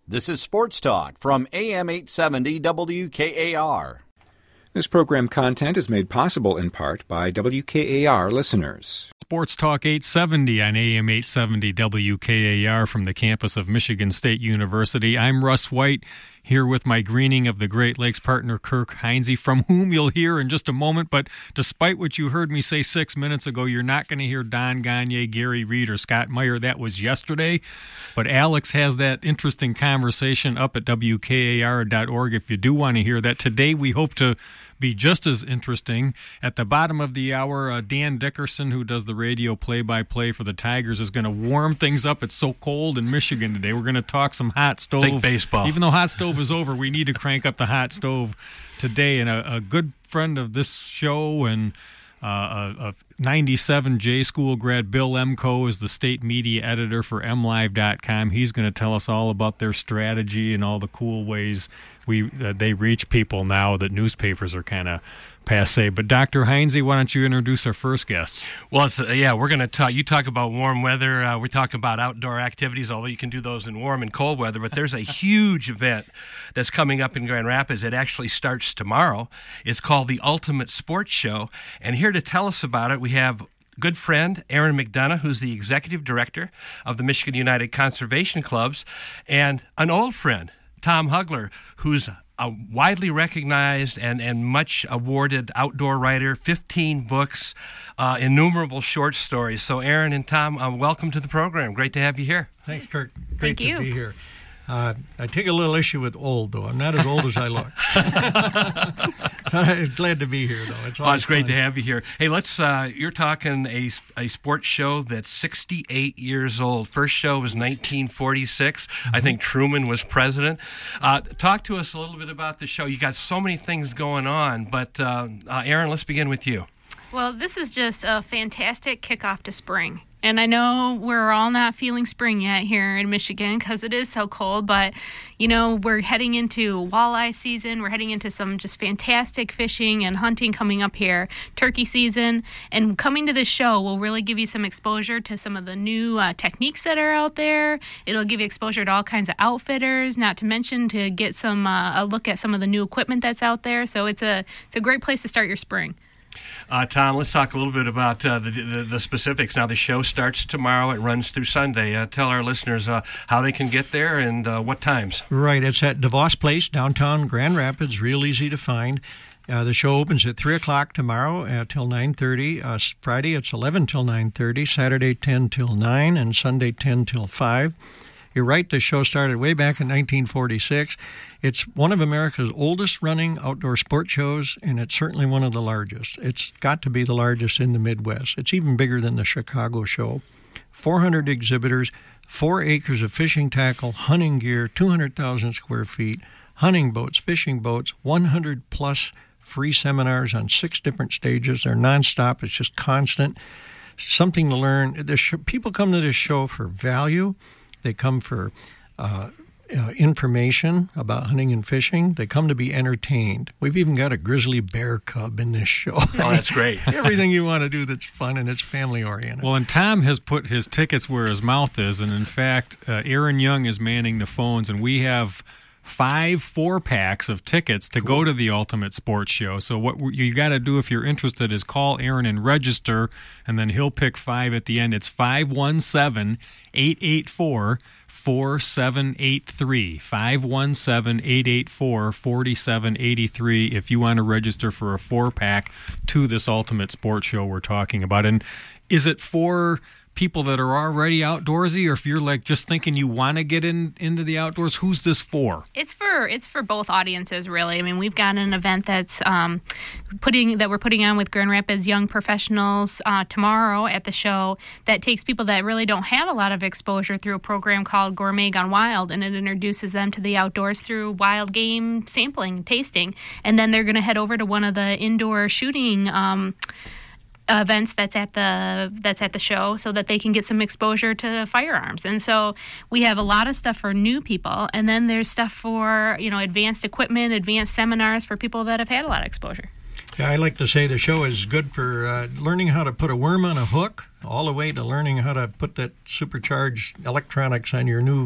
This is Sports Talk from AM 870 WKAR. This program content is made possible in part by WKAR listeners. Sports Talk 870 on AM 870 WKAR from the campus of Michigan State University. I'm Russ White, here with my Greening of the Great Lakes partner, Kirk Heinze, from whom you'll hear in just a moment. But despite what you heard me say 6 minutes ago, you're not going to hear Don Gagne, Gary Reed, or Scott Meyer. That was yesterday. But Alex has that interesting conversation up at WKAR.org if you do want to hear that. Today we hope to be just as interesting. At the bottom of the hour, Dan Dickerson, who does the radio play-by-play for the Tigers, is going to warm things up. It's so cold in Michigan today. We're going to talk some hot stove. Think baseball. Even though hot stove is over, we need to crank up the hot stove today. And a good friend of this show and a 97 J School grad, Bill Emko, is the state media editor for MLive.com. He's going to tell us all about their strategy and all the cool ways they reach people now that newspapers are kind of passé. But Dr. Heinze, why don't you introduce our first guest? Well, we're going to talk. You talk about warm weather. We talk about outdoor activities, although you can do those in warm and cold weather. But there's a huge event that's coming up in Grand Rapids. It actually starts tomorrow. It's called the Ultimate Sports Show. And here to tell us about it, we have good friend Aaron McDonough, who's the executive director of the Michigan United Conservation Clubs, and an old friend, Tom Hugler, who's a widely recognized and much awarded outdoor writer, 15 books, innumerable short stories. So Aaron and Tom, welcome to the program. Great to have you here. Thanks, Kirk. Great to be here. I take a little issue with old, though. I'm not as old as I look. I'm glad to be here, though. It's great to have you here. Hey, let's. You're talking a sports show that's 68 years old. First show was 1946. Mm-hmm. I think Truman was president. Talk to us a little bit about the show. You got so many things going on, but Aaron, let's begin with you. Well, this is just a fantastic kickoff to spring. And I know we're all not feeling spring yet here in Michigan because it is so cold, but, we're heading into walleye season. We're heading into some just fantastic fishing and hunting coming up here, turkey season. And coming to this show will really give you some exposure to some of the new techniques that are out there. It'll give you exposure to all kinds of outfitters, not to mention to get some a look at some of the new equipment that's out there. So it's a great place to start your spring. Tom, let's talk a little bit about the specifics. Now, the show starts tomorrow. It runs through Sunday. Tell our listeners how they can get there and what times. Right. It's at DeVos Place, downtown Grand Rapids. Real easy to find. The show opens at 3 o'clock tomorrow till 9:30. Friday, it's 11 till 9:30. Saturday, 10 till 9. And Sunday, 10 till 5. You're right, the show started way back in 1946. It's one of America's oldest running outdoor sport shows, and it's certainly one of the largest. It's got to be the largest in the Midwest. It's even bigger than the Chicago show. 400 exhibitors, 4 acres of fishing tackle, hunting gear, 200,000 square feet, hunting boats, fishing boats, 100-plus free seminars on 6 different stages. They're nonstop. It's just constant. Something to learn. People come to this show for value. They come for information about hunting and fishing. They come to be entertained. We've even got a grizzly bear cub in this show. Oh, that's great. Everything you want to do that's fun and it's family-oriented. Well, and Tom has put his tickets where his mouth is, and in fact, Aaron Young is manning the phones, and we have 5 4-packs of tickets to go to the Ultimate Sports Show. So what you got to do if you're interested is call Aaron and register, and then he'll pick 5 at the end. It's 517-884-4783. 517-884-4783 if you want to register for a 4-pack to this Ultimate Sports Show we're talking about. And is it for people that are already outdoorsy, or if you're like just thinking you want to get into the outdoors, who's this for? It's for both audiences, really. I mean, we've got an event that's we're putting on with Grand Rapids Young Professionals tomorrow at the show that takes people that really don't have a lot of exposure through a program called Gourmet Gone Wild, and it introduces them to the outdoors through wild game sampling, tasting, and then they're going to head over to one of the indoor shooting events that's at the show so that they can get some exposure to firearms. And so we have a lot of stuff for new people, and then there's stuff for, advanced equipment, advanced seminars for people that have had a lot of exposure. Yeah, I like to say the show is good for learning how to put a worm on a hook, all the way to learning how to put that supercharged electronics on your new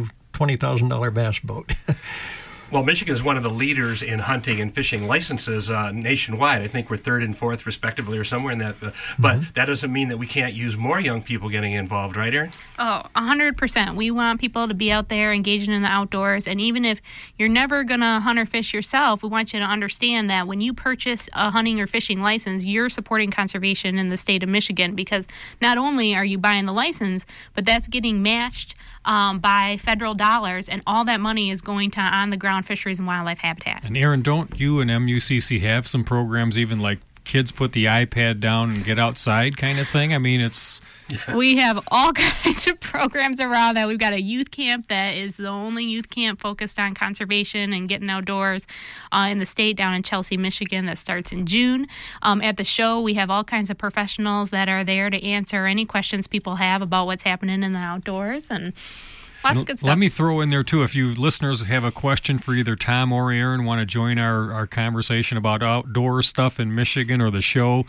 $20,000 bass boat. Well, Michigan is one of the leaders in hunting and fishing licenses nationwide. I think we're 3rd and 4th, respectively, or somewhere in that. But that doesn't mean that we can't use more young people getting involved, right, Erin? Oh, 100%. We want people to be out there engaging in the outdoors. And even if you're never going to hunt or fish yourself, we want you to understand that when you purchase a hunting or fishing license, you're supporting conservation in the state of Michigan, because not only are you buying the license, but that's getting matched by federal dollars, and all that money is going to on-the-ground fisheries and wildlife habitat. And Erin, don't you and MUCC have some programs even like kids put the iPad down and get outside kind of thing? I mean, it's... We have all kinds of programs around that. We've got a youth camp that is the only youth camp focused on conservation and getting outdoors in the state down in Chelsea, Michigan, that starts in June. At the show, we have all kinds of professionals that are there to answer any questions people have about what's happening in the outdoors, and lots of good stuff. Let me throw in there, too, if you listeners have a question for either Tom or Erin, want to join our conversation about outdoor stuff in Michigan or the show,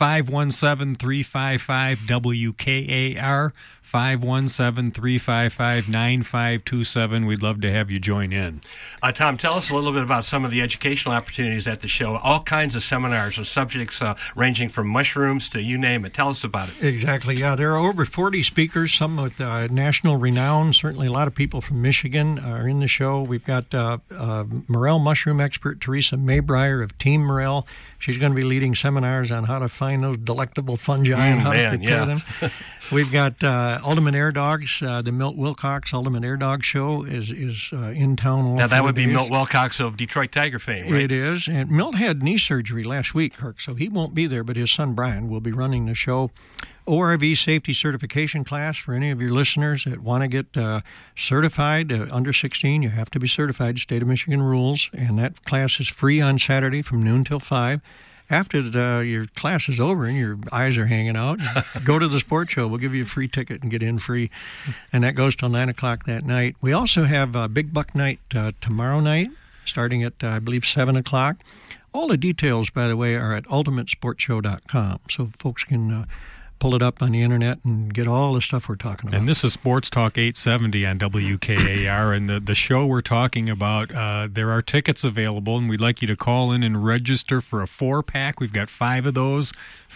517-355-WKAR, 517-355-9527. We'd love to have you join in. Tom, tell us a little bit about some of the educational opportunities at the show. All kinds of seminars and subjects ranging from mushrooms to you name it. Tell us about it. Exactly, yeah. There are over 40 speakers, some with national renown. Certainly a lot of people from Michigan are in the show. We've got morel mushroom expert Teresa Maybreyer of Team Morel. She's going to be leading seminars on how to find those delectable fungi and how to prepare them. We've got Ultimate Air Dogs. The Milt Wilcox Ultimate Air Dog Show is in town. Now, that would be Milt Wilcox of Detroit Tiger fame, right? It is. And Milt had knee surgery last week, Kirk, so he won't be there, but his son Brian will be running the show. ORV safety certification class for any of your listeners that want to get certified. Under 16, you have to be certified, state of Michigan rules, and that class is free on Saturday from noon till 5. After your class is over and your eyes are hanging out, go to the sports show. We'll give you a free ticket and get in free, and that goes till 9 o'clock that night. We also have Big Buck Night tomorrow night, starting at, I believe, 7 o'clock. All the details, by the way, are at ultimatesportshow.com, so folks can pull it up on the internet and get all the stuff we're talking about. And this is Sports Talk 870 on WKAR, and the show we're talking about, there are tickets available, and we'd like you to call in and register for a 4-pack. We've got 5 of those,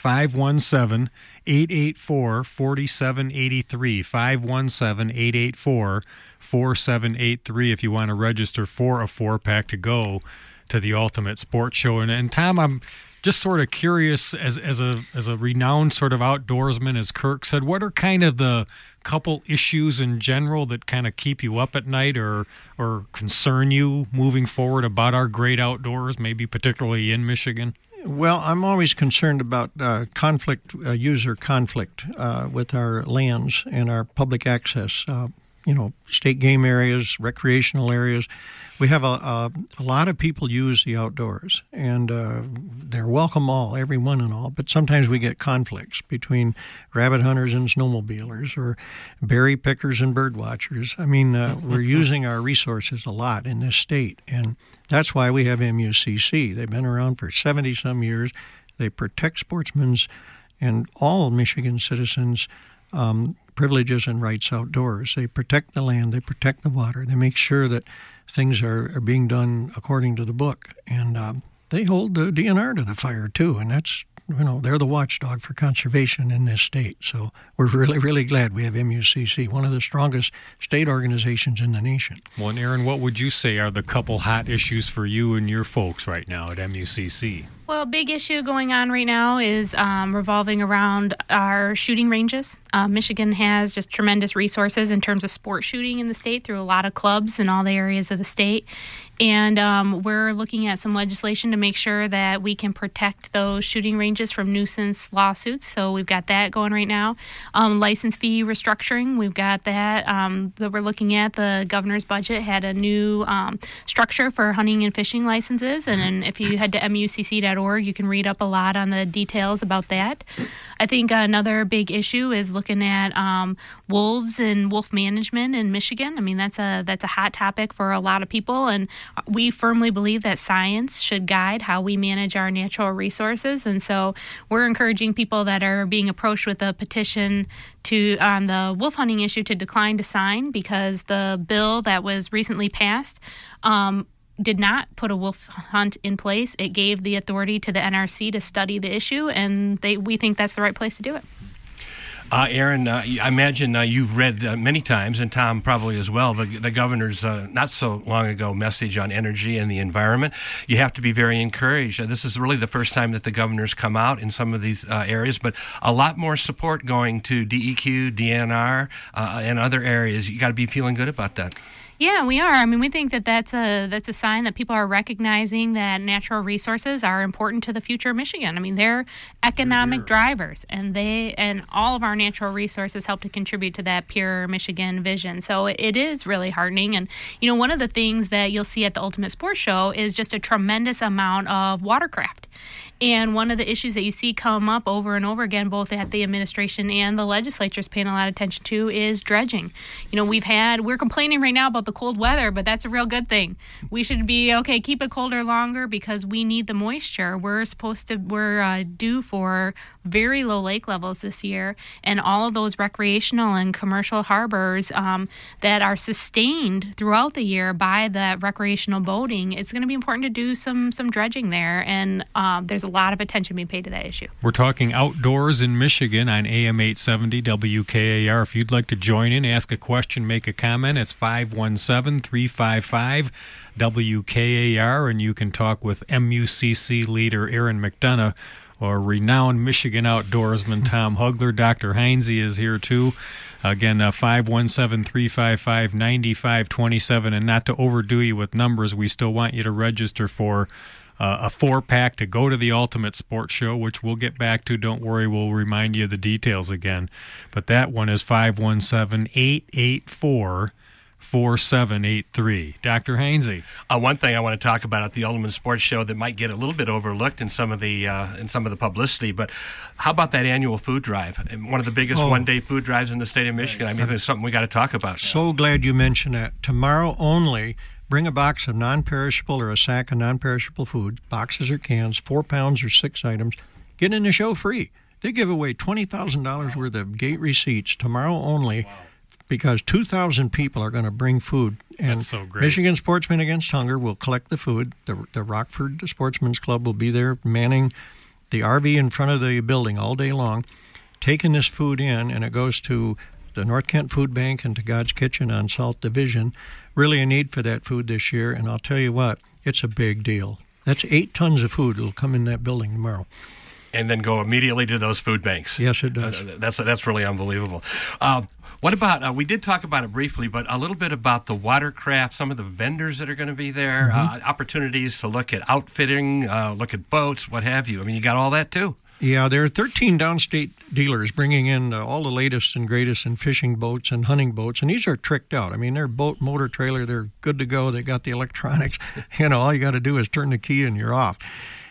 517-884-4783, 517-884-4783 if you want to register for a 4-pack to go to the Ultimate Sports Show. And Tom, I'm just sort of curious, as a renowned sort of outdoorsman, as Kirk said, what are kind of the couple issues in general that kind of keep you up at night or concern you moving forward about our great outdoors, maybe particularly in Michigan? Well, I'm always concerned about user conflict with our lands and our public access, state game areas, recreational areas. We have a lot of people use the outdoors, and they're welcome all, everyone and all, but sometimes we get conflicts between rabbit hunters and snowmobilers or berry pickers and bird watchers. I mean, we're using our resources a lot in this state, and that's why we have MUCC. They've been around for 70-some years. They protect sportsmen's and all Michigan citizens' privileges and rights outdoors. They protect the land. They protect the water. They make sure that things are being done according to the book, and they hold the DNR to the fire too, and that's, they're the watchdog for conservation in this state. So we're really, really glad we have MUCC, one of the strongest state organizations in the nation. Well, and Erin, what would you say are the couple hot issues for you and your folks right now at MUCC? Well, a big issue going on right now is revolving around our shooting ranges. Michigan has just tremendous resources in terms of sport shooting in the state through a lot of clubs in all the areas of the state. And we're looking at some legislation to make sure that we can protect those shooting ranges from nuisance lawsuits. So we've got that going right now. License fee restructuring, we've got that we're looking at. The governor's budget had a new structure for hunting and fishing licenses. And then if you head to MUCC.org, wolfhunting.org. You can read up a lot on the details about that. I think another big issue is looking at wolves and wolf management in Michigan. I mean, that's a hot topic for a lot of people, and we firmly believe that science should guide how we manage our natural resources. And so we're encouraging people that are being approached with a petition on the wolf hunting issue to decline to sign, because the bill that was recently passed did not put a wolf hunt in place. It gave the authority to the NRC to study the issue, and we think that's the right place to do it. Aaron, I imagine you've read many times, and Tom probably as well, the governor's not so long ago message on energy and the environment. You have to be very encouraged. This is really the first time that the governor's come out in some of these areas, but a lot more support going to DEQ, DNR, and other areas. You got to be feeling good about that. Yeah, we are. I mean, we think that that's a sign that people are recognizing that natural resources are important to the future of Michigan. I mean, they're economic drivers, and all of our natural resources help to contribute to that pure Michigan vision. So it is really heartening. And, one of the things that you'll see at the Ultimate Sports Show is just a tremendous amount of watercraft. And one of the issues that you see come up over and over again, both at the administration and the legislature is paying a lot of attention to, is dredging. We're complaining right now about the cold weather, but that's a real good thing. We should be, keep it colder longer because we need the moisture. We're due for very low lake levels this year, and all of those recreational and commercial harbors that are sustained throughout the year by the recreational boating, it's going to be important to do some dredging there, and there's a lot of attention being paid to that issue. We're talking outdoors in Michigan on AM 870 WKAR. If you'd like to join in, ask a question, make a comment, it's 517-355-WKAR, and you can talk with MUCC leader Aaron McDonough or renowned Michigan outdoorsman Tom Hugler. Dr. Heinze is here too. Again, 517-355-9527. And not to overdo you with numbers, we still want you to register for a 4-pack to go to the Ultimate Sports Show, which we'll get back to. Don't worry, we'll remind you of the details again. But that one is 517-884-4783. Dr. Heinze. One thing I want to talk about at the Ultimate Sports Show that might get a little bit overlooked in some of the publicity, but how about that annual food drive? One of the biggest one-day food drives in the state of Michigan. I mean, it's something we got to talk about. So glad you mentioned that. Tomorrow only, bring a box of non-perishable or a sack of non-perishable food, boxes or cans, 4 pounds or 6 items. Get in the show free. They give away $20,000 worth of gate receipts tomorrow only. Wow. Because 2,000 people are going to bring food. And that's so great. Michigan Sportsmen Against Hunger will collect the food. The Rockford Sportsman's Club will be there manning the RV in front of the building all day long, taking this food in, and it goes to the North Kent Food Bank and to God's Kitchen on South Division. Really a need for that food this year, and I'll tell you what, it's a big deal. That's 8 tons of food that will come in that building tomorrow. And then go immediately to those food banks. Yes, it does. That's really unbelievable. What about, we did talk about it briefly, but a little bit about the watercraft, some of the vendors that are going to be there, opportunities to look at outfitting, look at boats, what have you. I mean, you got all that too. Yeah, there are 13 downstate dealers bringing in all the latest and greatest in fishing boats and hunting boats, and these are tricked out. I mean, they're boat, motor, trailer, they're good to go. They got the electronics. All you got to do is turn the key and you're off.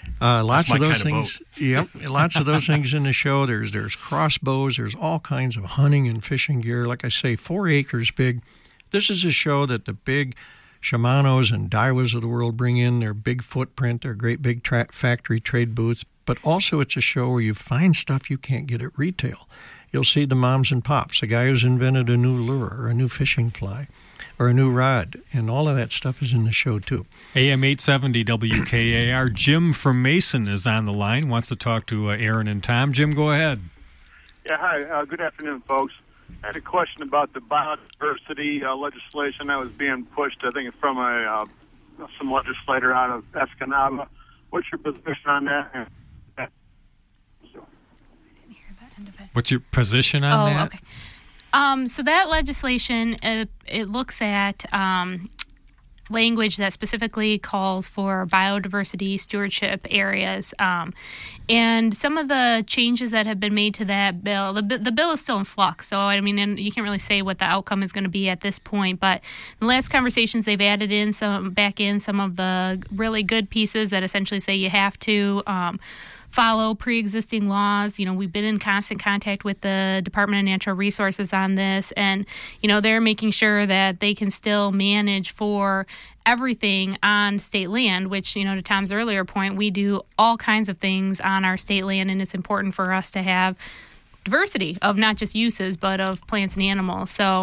Lots of those things. Yep, lots of those things in the show. There's crossbows. There's all kinds of hunting and fishing gear. Like I say, 4 acres big. This is a show that the big Shimano's and Daiwas of the world bring in their big footprint, their great big factory trade booths. But also it's a show where you find stuff you can't get at retail. You'll see the moms and pops, the guy who's invented a new lure or a new fishing fly or a new rod, and all of that stuff is in the show too. AM 870 WKAR. Jim from Mason is on the line, wants to talk to Aaron and Tom. Jim, go ahead. Yeah, hi. Good afternoon, folks. I had a question about the biodiversity legislation that was being pushed, I think, from some legislator out of Escanaba. What's your position on that? What's your position on that? Okay. So that legislation, it looks at language that specifically calls for biodiversity stewardship areas. And some of the changes that have been made to that bill, the bill is still in flux. So, I mean, and you can't really say what the outcome is going to be at this point. But in the last conversations, they've added in some of the really good pieces that essentially say you have to follow pre-existing laws. We've been in constant contact with the Department of Natural Resources on this, and, they're making sure that they can still manage for everything on state land, which, to Tom's earlier point, we do all kinds of things on our state land, and it's important for us to have diversity of not just uses, but of plants and animals. So,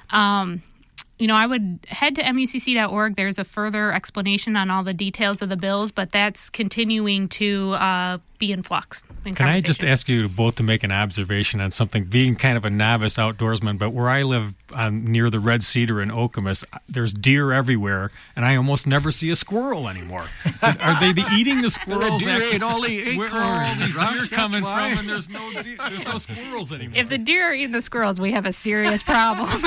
I would head to mucc.org. There's a further explanation on all the details of the bills, but that's continuing to be in flux. Can I just ask you both to make an observation on something? Being kind of a novice outdoorsman, but where I live near the Red Cedar in Okemos, there's deer everywhere, and I almost never see a squirrel anymore. Are they eating the squirrels? The deer ate all the acorns. Where are all these deer coming from? And there's no squirrels anymore. If the deer are eating the squirrels, we have a serious problem.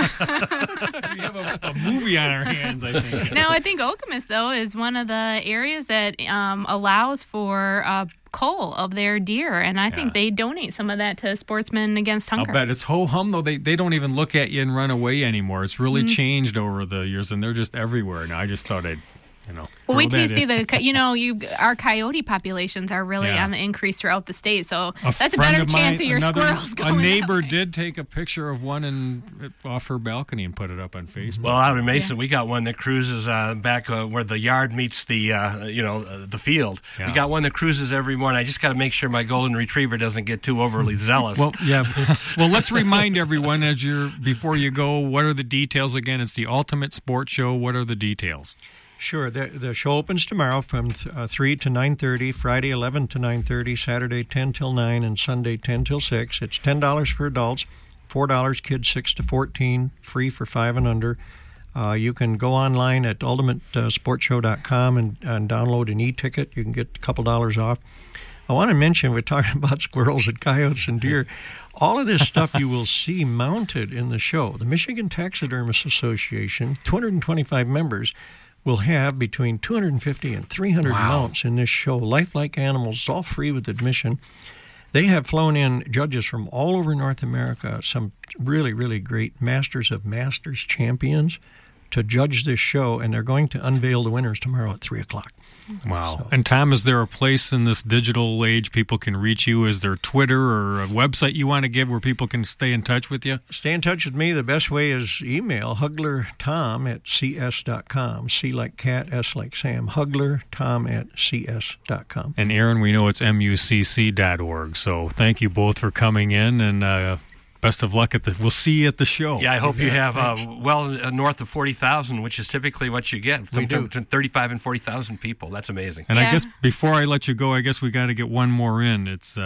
We have a movie on our hands, I think. Now, I think Okemos, though, is one of the areas that allows for cull of their deer, and I think they donate some of that to Sportsmen Against Hunger. I'll bet it's ho-hum, though. They don't even look at you and run away anymore. It's really changed over the years, and they're just everywhere now. I just thought I'd well, wait till you see our coyote populations are really on the increase throughout the state, so that's a better chance of your squirrels going A neighbor away. did take a picture of one off her balcony and put it up on Facebook. Well, out in Mesa, we got one that cruises back where the yard meets the the field. Yeah. We got one that cruises every morning. I just got to make sure my golden retriever doesn't get too overly zealous. Well, let's remind everyone before you go, what are the details again? It's the Ultimate Sports Show. What are the details? Sure. The show opens tomorrow from 3 to 9:30, Friday 11 to 9:30, Saturday 10 till 9, and Sunday 10 till 6. It's $10 for adults, $4 kids 6 to 14, free for 5 and under. You can go online at ultimatesportshow.com and download an e-ticket. You can get a couple dollars off. I want to mention, we're talking about squirrels and coyotes and deer. All of this stuff you will see mounted in the show. The Michigan Taxidermists Association, 225 members, will have between 250 and 300 mounts in this show. Lifelike animals, all free with admission. They have flown in judges from all over North America, some really, really great Masters of Masters champions, to judge this show, and they're going to unveil the winners tomorrow at 3 o'clock. Wow. So. And Tom, is there a place in this digital age people can reach you? Is there Twitter or a website you want to give where people can stay in touch with you? Stay in touch with me. The best way is email huglertom@cs.com. C like cat, S like Sam. huglertom@cs.com. And Aaron, we know it's mucc.org. So thank you both for coming in, and best of luck we'll see you at the show. Yeah, I hope you have north of 40,000, which is typically what you get. Between 35 and 40,000 people. That's amazing. And I guess before I let you go, I guess we got to get one more in. It's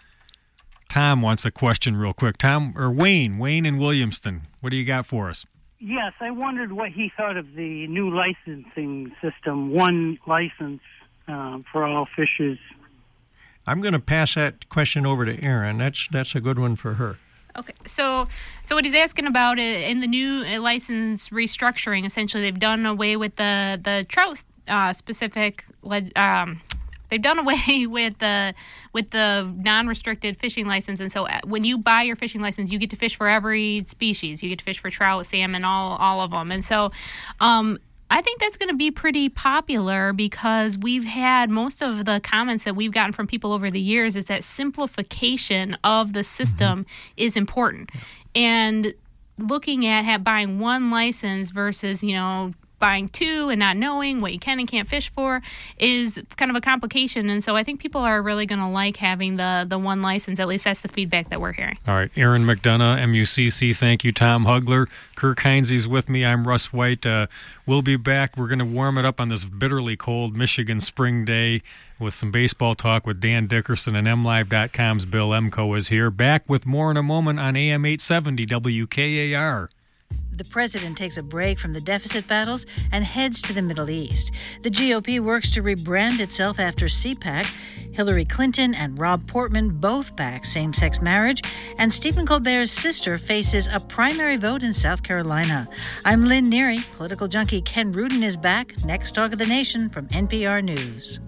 Tom wants a question real quick. Wayne in Williamston. What do you got for us? Yes, I wondered what he thought of the new licensing system, one license for all fishes. I'm going to pass that question over to Erin. That's a good one for her. Okay, so what he's asking about in the new license restructuring, essentially they've done away with the trout specific. They've done away with the non-restricted fishing license, and so when you buy your fishing license, you get to fish for every species. You get to fish for trout, salmon, all of them, and so. I think that's going to be pretty popular because we've had most of the comments that we've gotten from people over the years is that simplification of the system is important. And looking at buying one license versus, buying two and not knowing what you can and can't fish for is kind of a complication. And so I think people are really going to like having the one license. At least that's the feedback that we're hearing. All right. Aaron McDonough, MUCC. Thank you, Tom Hugler. Kirk Heinze's with me. I'm Russ White. We'll be back. We're going to warm it up on this bitterly cold Michigan spring day with some baseball talk with Dan Dickerson, and MLive.com's Bill Emko is here. Back with more in a moment on AM 870 WKAR. The president takes a break from the deficit battles and heads to the Middle East. The GOP works to rebrand itself after CPAC. Hillary Clinton and Rob Portman both back same-sex marriage, and Stephen Colbert's sister faces a primary vote in South Carolina. I'm Lynn Neary. Political junkie Ken Rudin is back. Next Talk of the Nation from NPR News.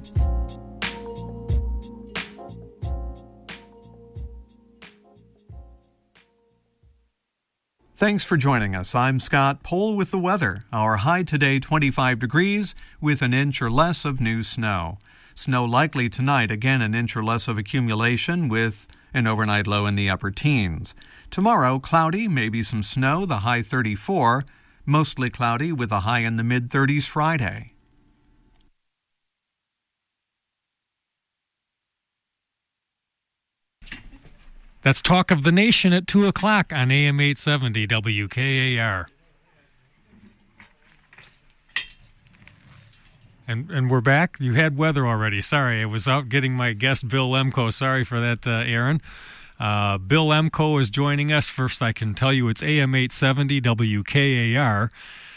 Thanks for joining us. I'm Scott Pohl with the weather. Our high today 25 degrees with an inch or less of new snow. Snow likely tonight, again an inch or less of accumulation with an overnight low in the upper teens. Tomorrow, cloudy, maybe some snow, the high 34. Mostly cloudy with a high in the mid-30s Friday. That's Talk of the Nation at 2 o'clock on AM 870 WKAR. And we're back. You had weather already. Sorry, I was out getting my guest, Bill Lemko. Sorry for that, Aaron. Bill Lemko is joining us. First, I can tell you it's AM 870 WKAR.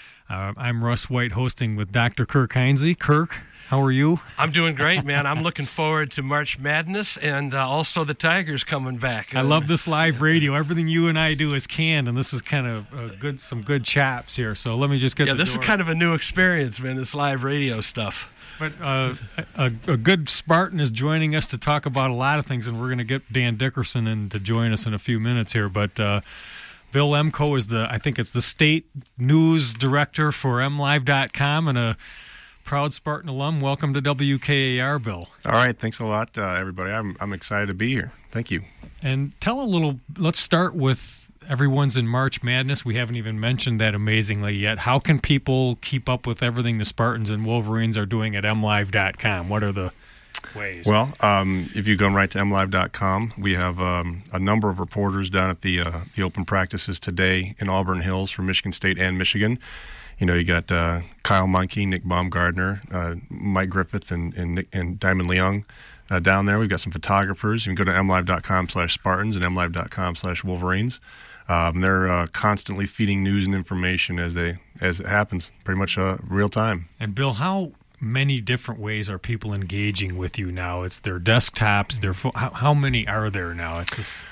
I'm Russ White hosting with Dr. Kirk Heinze. Kirk, how are you? I'm doing great, man. I'm looking forward to March Madness and also the Tigers coming back. I love this live radio. Everything you and I do is canned, and this is kind of some good chops here. So let me just get this is kind of a new experience, man, this live radio stuff. But a good Spartan is joining us to talk about a lot of things, and we're going to get Dan Dickerson in to join us in a few minutes here. But Bill Lemko is I think it's the state news director for MLive.com and a proud Spartan alum. Welcome to WKAR, Bill. All right, thanks a lot, everybody. I'm excited to be here. Thank you. And let's start with everyone's in March Madness. We haven't even mentioned that amazingly yet. How can people keep up with everything the Spartans and Wolverines are doing at MLive.com? What are the ways? Well, if you go right to MLive.com, we have a number of reporters down at the open practices today in Auburn Hills for Michigan State and Michigan. You know, you got Kyle Monkey, Nick Baumgardner, Mike Griffith, and Diamond Leung down there. We've got some photographers. You can go to MLive.com/Spartans and MLive.com/Wolverines. They're constantly feeding news and information as it happens, pretty much real time. And Bill, how many different ways are people engaging with you now? It's their desktops, their how many are there now? It's just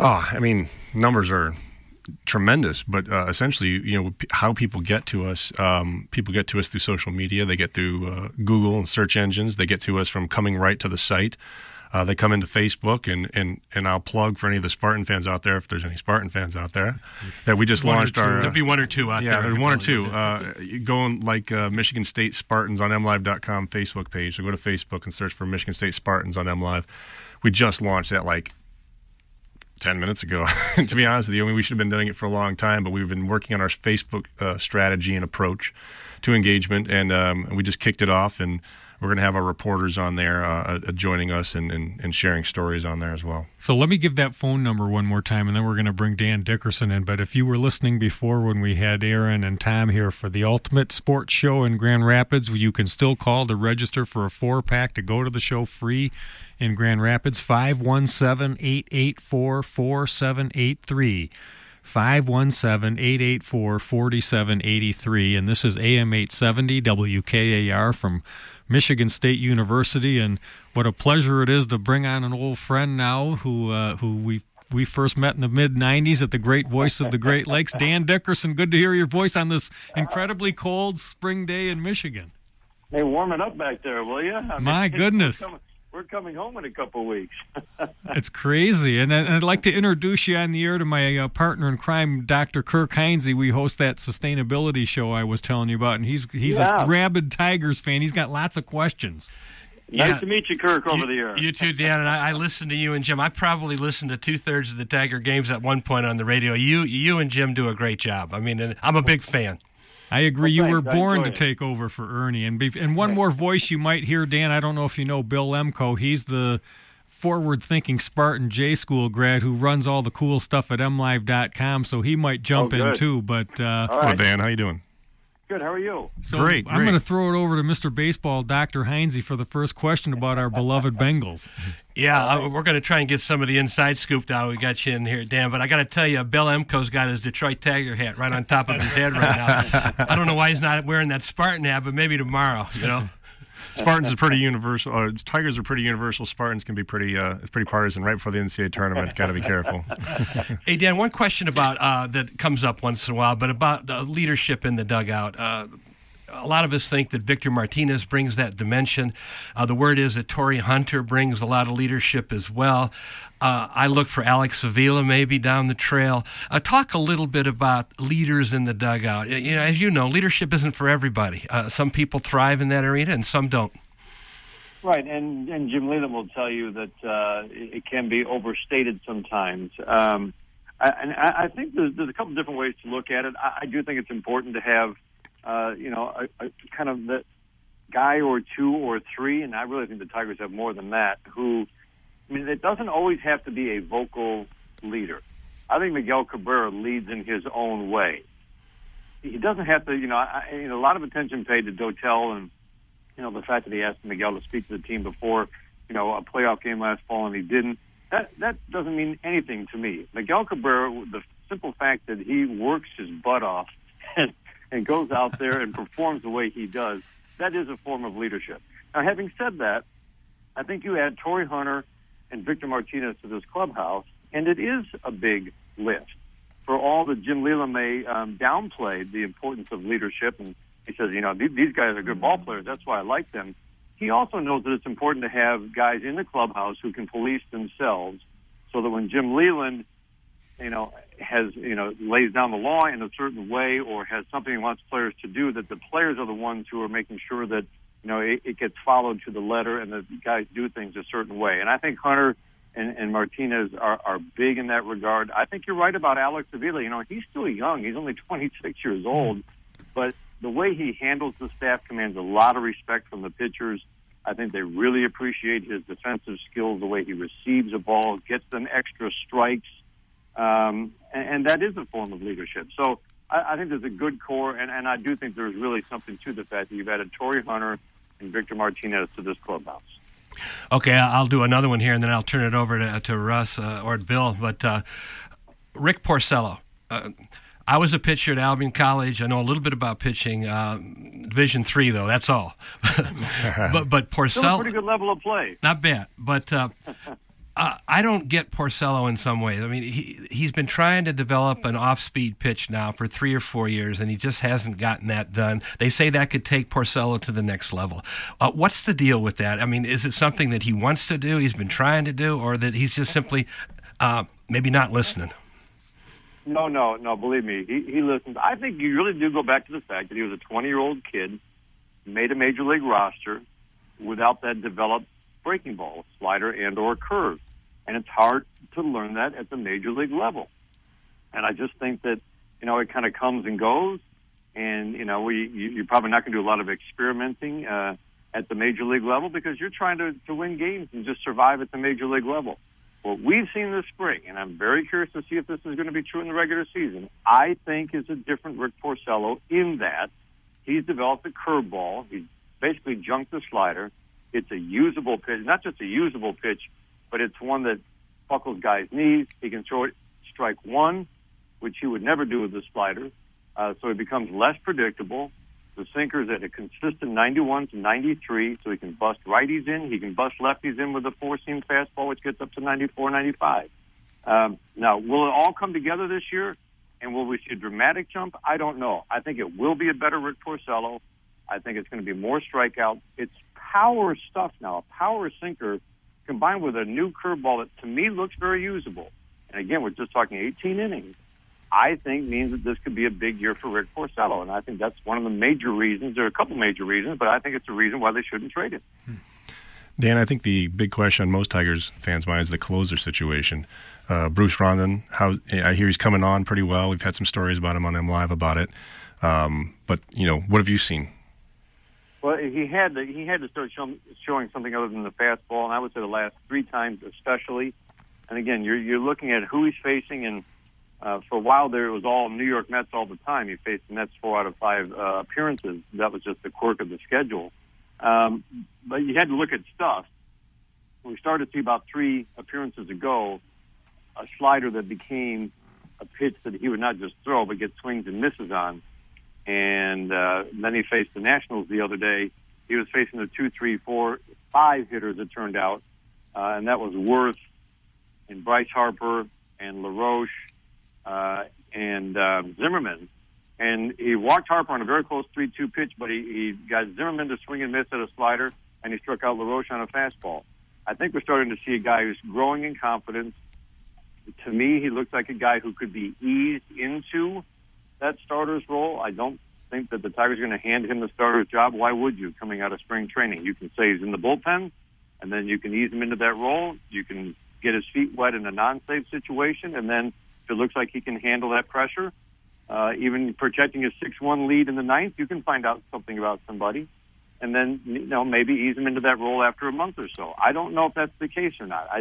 numbers are tremendous, but essentially, you know, how people get to us. People get to us through social media. They get through Google and search engines. They get to us from coming right to the site. They come into Facebook, and I'll plug for any of the Spartan fans out there, if there's any Spartan fans out there, that we just launched our... There'll be one or two out there. Yeah, there's one or two. You go on Michigan State Spartans on MLive.com Facebook page. So go to Facebook and search for Michigan State Spartans on MLive. We just launched that 10 minutes ago, to be honest with you. I mean, we should have been doing it for a long time, but we've been working on our Facebook strategy and approach to engagement, and we just kicked it off, and we're going to have our reporters on there joining us and sharing stories on there as well. So let me give that phone number one more time, and then we're going to bring Dan Dickerson in. But if you were listening before when we had Aaron and Tom here for the Ultimate Sports Show in Grand Rapids, you can still call to register for a 4-pack to go to the show free in Grand Rapids, 517-884-4783. 517-884-4783. And this is AM 870 WKAR from Michigan State University. And what a pleasure it is to bring on an old friend now who we first met in the mid-'90s at the great voice of the Great Lakes, Dan Dickerson. Good to hear your voice on this incredibly cold spring day in Michigan. Hey, warm it up back there, will you? My goodness. We're coming home in a couple of weeks. It's crazy. And I'd like to introduce you on the air to my partner in crime, Dr. Kirk Heinze. We host that sustainability show I was telling you about, and he's a rabid Tigers fan. He's got lots of questions. Nice to meet you, Kirk, over the air. You too, Dan. And I listen to you and Jim. I probably listened to 2/3 of the Tiger games at one point on the radio. You and Jim do a great job. I mean, I'm a big fan. I agree. You were born to take over for Ernie. And one more voice you might hear, Dan, I don't know if you know Bill Lemko. He's the forward-thinking Spartan J-School grad who runs all the cool stuff at MLive.com, so he might jump in too. But Hello, Dan. How you doing? Good. How are you? So I'm going to throw it over to Mr. Baseball, Dr. Heinze, for the first question about our beloved Bengals. Yeah, we're going to try and get some of the inside scoop now. We got you in here, Dan. But I got to tell you, Bill Emko's got his Detroit Tiger hat right on top of his head right now. I don't know why he's not wearing that Spartan hat, but maybe tomorrow, you know. Spartans are pretty universal. Tigers are pretty universal. Spartans can be pretty partisan right before the NCAA tournament. Got to be careful. Hey, Dan, one question about that comes up once in a while, but about leadership in the dugout. A lot of us think that Victor Martinez brings that dimension. The word is that Torrey Hunter brings a lot of leadership as well. I look for Alex Avila maybe down the trail. Talk a little bit about leaders in the dugout. You know, as you know, leadership isn't for everybody. Some people thrive in that arena and some don't. Right, and Jim Leyland will tell you that it can be overstated sometimes. I think there's a couple different ways to look at it. I do think it's important to have, a kind of the guy or two or three, and I really think the Tigers have more than that, who, I mean, it doesn't always have to be a vocal leader. I think Miguel Cabrera leads in his own way. He doesn't have to, a lot of attention paid to Dotel and, the fact that he asked Miguel to speak to the team before, a playoff game last fall and he didn't. That doesn't mean anything to me. Miguel Cabrera, the simple fact that he works his butt off and goes out there and performs the way he does, that is a form of leadership. Now, having said that, I think you add Torrey Hunter and Victor Martinez to this clubhouse, and it is a big lift. For all that Jim Leyland may downplay the importance of leadership, and he says, these guys are good ball players, that's why I like them. He also knows that it's important to have guys in the clubhouse who can police themselves so that when Jim Leyland, lays down the law in a certain way or has something he wants players to do, that the players are the ones who are making sure that, it gets followed to the letter and the guys do things a certain way. And I think Hunter and Martinez are big in that regard. I think you're right about Alex Avila. He's still young. He's only 26 years old. But the way he handles the staff commands a lot of respect from the pitchers. I think they really appreciate his defensive skills, the way he receives a ball, gets them extra strikes. And that is a form of leadership. So I think there's a good core, and I do think there's really something to the fact that you've added Torrey Hunter and Victor Martinez to this clubhouse. Okay, I'll do another one here, and then I'll turn it over to Russ or Bill. But Rick Porcello. I was a pitcher at Albion College. I know a little bit about pitching. Division III, though, that's all. but Porcello... Still a pretty good level of play. Not bad, but... I don't get Porcello in some ways. I mean, he's been trying to develop an off-speed pitch now for 3 or 4 years, and he just hasn't gotten that done. They say that could take Porcello to the next level. What's the deal with that? I mean, is it something that he wants to do, he's been trying to do, or that he's just simply maybe not listening? No, believe me, he listens. I think you really do go back to the fact that he was a 20-year-old kid, made a major league roster without that developed breaking ball, slider and or curve. And it's hard to learn that at the major league level. And I just think that, it kind of comes and goes. And, you're probably not going to do a lot of experimenting at the major league level because you're trying to win games and just survive at the major league level. What we've seen this spring, and I'm very curious to see if this is going to be true in the regular season, I think is a different Rick Porcello in that he's developed a curveball. He's basically junked the slider. It's a usable pitch, not just a usable pitch, but it's one that buckles guys' knees. He can throw it strike one, which he would never do with the slider. So it becomes less predictable. The sinker's at a consistent 91 to 93, so he can bust righties in. He can bust lefties in with a four-seam fastball, which gets up to 94, 95. Now, will it all come together this year, and will we see a dramatic jump? I don't know. I think it will be a better Rick Porcello. I think it's going to be more strikeout. It's power stuff now, a power sinker combined with a new curveball that to me looks very usable. And again, we're just talking 18 innings. I think means that this could be a big year for Rick Porcello. And I think that's one of the major reasons. There are a couple major reasons, but I think it's a reason why they shouldn't trade him. Dan, I think the big question on most Tigers fans' minds is the closer situation. Bruce Rondon, I hear he's coming on pretty well. We've had some stories about him on M Live about it. But, what have you seen? Well, he had to start showing something other than the fastball, and I would say the last 3 times especially. And again, you're looking at who he's facing, and For a while there, it was all New York Mets all the time. He faced the Mets 4 out of 5 appearances. That was just the quirk of the schedule. But you had to look at stuff. We started to see about 3 appearances ago a slider that became a pitch that he would not just throw, but get swings and misses on. And then he faced the Nationals the other day. He was facing the 2, 3, 4, 5 hitters, it turned out. And that was Worth and Bryce Harper and LaRoche and Zimmerman. And he walked Harper on a very close 3-2 pitch, but he got Zimmerman to swing and miss at a slider, and he struck out LaRoche on a fastball. I think we're starting to see a guy who's growing in confidence. To me, he looks like a guy who could be eased into that starter's role. I don't think that the Tigers are going to hand him the starter's job. Why would you, coming out of spring training? You can say he's in the bullpen, and then you can ease him into that role. You can get his feet wet in a non-safe situation, and then if it looks like he can handle that pressure, even protecting his 6-1 lead in the 9th, you can find out something about somebody, and then maybe ease him into that role after a month or so. I don't know if that's the case or not.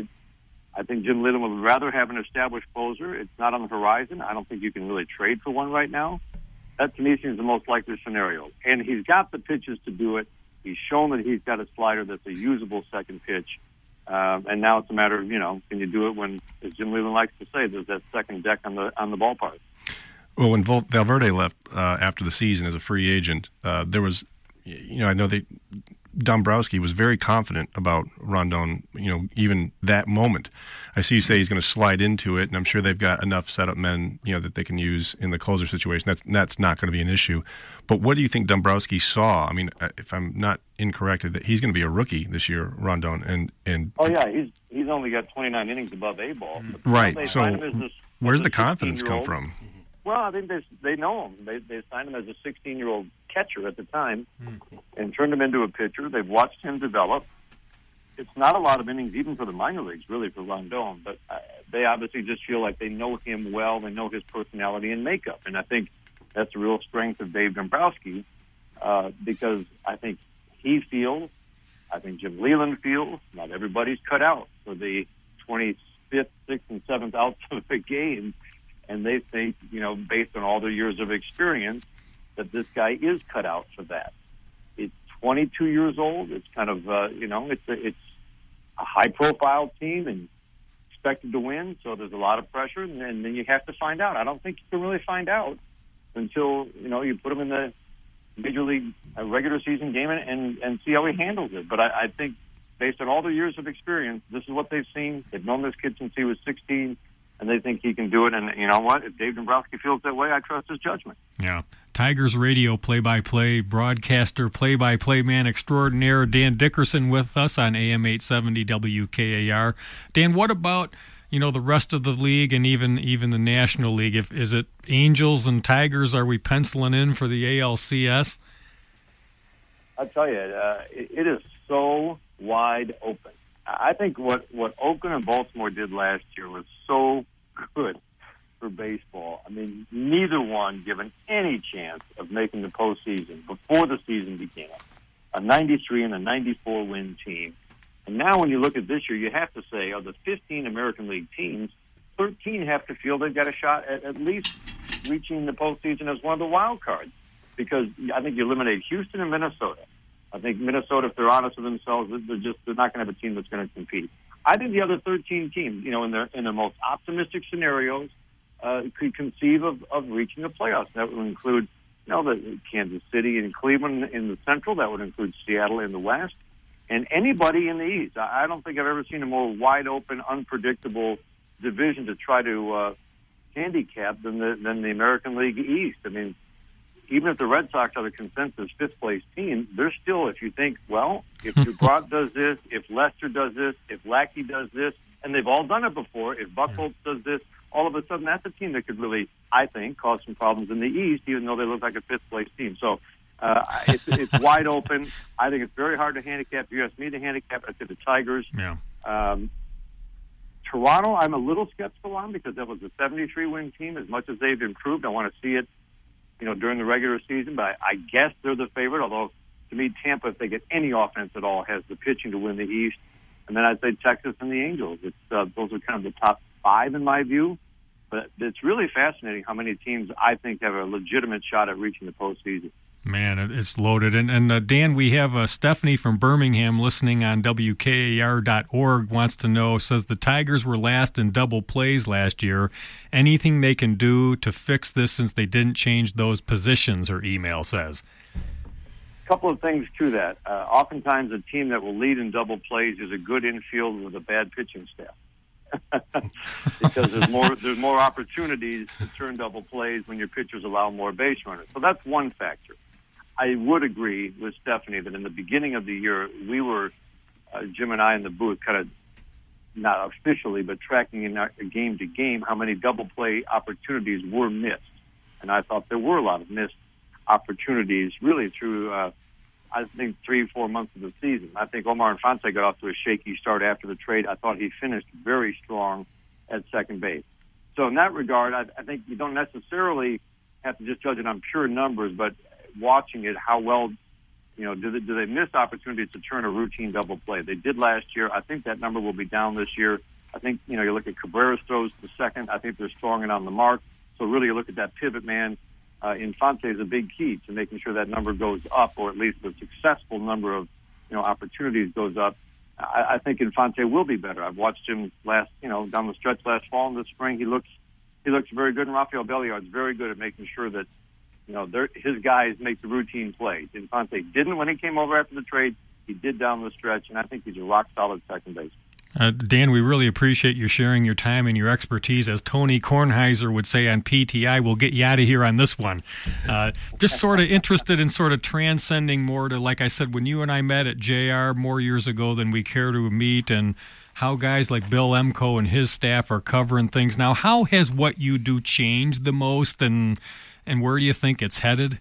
I think Jim Leyland would rather have an established closer. It's not on the horizon. I don't think you can really trade for one right now. That, to me, seems the most likely scenario. And he's got the pitches to do it. He's shown that he's got a slider that's a usable second pitch. And now it's a matter of, can you do it when, as Jim Leyland likes to say, there's that second deck on the ballpark. Well, when Valverde left after the season as a free agent, there was, I know Dombrowski was very confident about Rondon, even that moment. I see you say he's going to slide into it, and I'm sure they've got enough setup men, that they can use in the closer situation. That's not going to be an issue. But what do you think Dombrowski saw? I mean, if I'm not incorrect, that he's going to be a rookie this year, Rondon, and oh yeah, he's only got 29 innings above A-ball. Right. So where's the confidence come from? Well, I think they know him. They signed him as a 16-year-old catcher at the time and turned him into a pitcher. They've watched him develop. It's not a lot of innings, even for the minor leagues, really, for Rondon, but they obviously just feel like they know him well. They know his personality and makeup, and I think that's a real strength of Dave Dombrowski because I think he feels, I think Jim Leyland feels, not everybody's cut out for the 25th, 6th, and 7th outs of the game. And they think, based on all their years of experience, that this guy is cut out for that. It's 22 years old. It's kind of, it's a high-profile team and expected to win, so there's a lot of pressure, and then you have to find out. I don't think you can really find out until, you put him in the Major League regular season game and see how he handles it. But I think, based on all their years of experience, this is what they've seen. They've known this kid since he was 16. And they think he can do it. And you know what? If Dave Dombrowski feels that way, I trust his judgment. Yeah. Tigers radio play-by-play broadcaster, play-by-play man extraordinaire, Dan Dickerson with us on AM 870 WKAR. Dan, what about, the rest of the league and even the National League? Is it Angels and Tigers? Are we penciling in for the ALCS? I'll tell you, it is so wide open. I think what Oakland and Baltimore did last year was so good for baseball. I mean, neither one given any chance of making the postseason before the season began. A 93 and a 94 win team. And now when you look at this year, you have to say, of the 15 American League teams, 13 have to feel they've got a shot at least reaching the postseason as one of the wild cards. Because I think you eliminate Houston and Minnesota. I think Minnesota, if they're honest with themselves, they're not going to have a team that's going to compete. I think the other 13 teams, in their most optimistic scenarios, could conceive of reaching the playoffs. That would include, the Kansas City and Cleveland in the Central. That would include Seattle in the West, and anybody in the East. I don't think I've ever seen a more wide open, unpredictable division to try to handicap than the American League East. I mean, even if the Red Sox are the consensus fifth-place team, they're still, if you think, well, if DuBrock does this, if Lester does this, if Lackey does this, and they've all done it before, if Buchholz does this, all of a sudden that's a team that could really, I think, cause some problems in the East, even though they look like a fifth-place team. So it's wide open. I think it's very hard to handicap. If you ask me to handicap, I'd say the Tigers. Yeah. Toronto, I'm a little skeptical on because that was a 73-win team. As much as they've improved, I want to see it during the regular season, but I guess they're the favorite, although to me, Tampa, if they get any offense at all, has the pitching to win the East. And then I'd say Texas and the Angels. Those are kind of the top 5 in my view. But it's really fascinating how many teams I think have a legitimate shot at reaching the postseason. Man, it's loaded. And Dan, we have Stephanie from Birmingham listening on WKAR.org wants to know, says the Tigers were last in double plays last year. Anything they can do to fix this since they didn't change those positions, her email says. A couple of things to that. Oftentimes a team that will lead in double plays is a good infield with a bad pitching staff. Because there's more opportunities to turn double plays when your pitchers allow more base runners. So that's one factor. I would agree with Stephanie that in the beginning of the year, we were, Jim and I in the booth, kind of not officially, but tracking in our game to game how many double play opportunities were missed. And I thought there were a lot of missed opportunities really through, I think, 3-4 months of the season. I think Omar Infante got off to a shaky start after the trade. I thought he finished very strong at second base. So in that regard, I think you don't necessarily have to just judge it on pure numbers, but watching it, how well, do they miss opportunities to turn a routine double play? They did last year. I think that number will be down this year. I think, you look at Cabrera's throws to second. I think they're strong and on the mark. So really you look at that pivot man. Infante is a big key to making sure that number goes up, or at least the successful number of, opportunities goes up. I think Infante will be better. I've watched him down the stretch last fall and this spring. He looks very good, and Rafael Belliard's very good at making sure that, his guys make the routine plays. Infante didn't when he came over after the trade. He did down the stretch, and I think he's a rock-solid second baseman. Dan, we really appreciate you sharing your time and your expertise. As Tony Kornheiser would say on PTI, we'll get you out of here on this one. Just sort of interested in sort of transcending more to, like I said, when you and I met at JR more years ago than we care to meet, and how guys like Bill Emko and his staff are covering things now. How has what you do changed the most, and where do you think it's headed?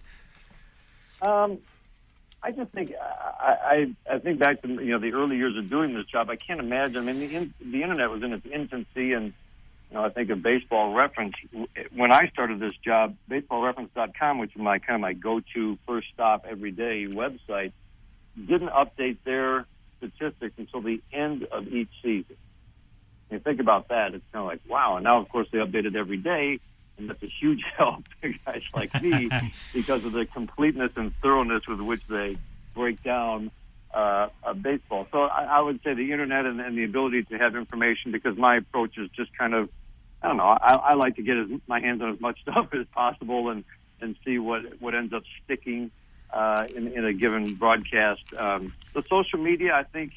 I just think I think back to the early years of doing this job. I can't imagine. I mean, the internet was in its infancy, and I think of Baseball Reference. When I started this job, BaseballReference.com, which is my go-to first stop every day website, didn't update their statistics until the end of each season. And you think about that, it's kind of like, wow. And now, of course, they update it every day. And that's a huge help to guys like me because of the completeness and thoroughness with which they break down baseball. So I would say the internet and the ability to have information, because my approach is just kind of, I don't know, I like to get my hands on as much stuff as possible and see what ends up sticking in a given broadcast. The social media, I think,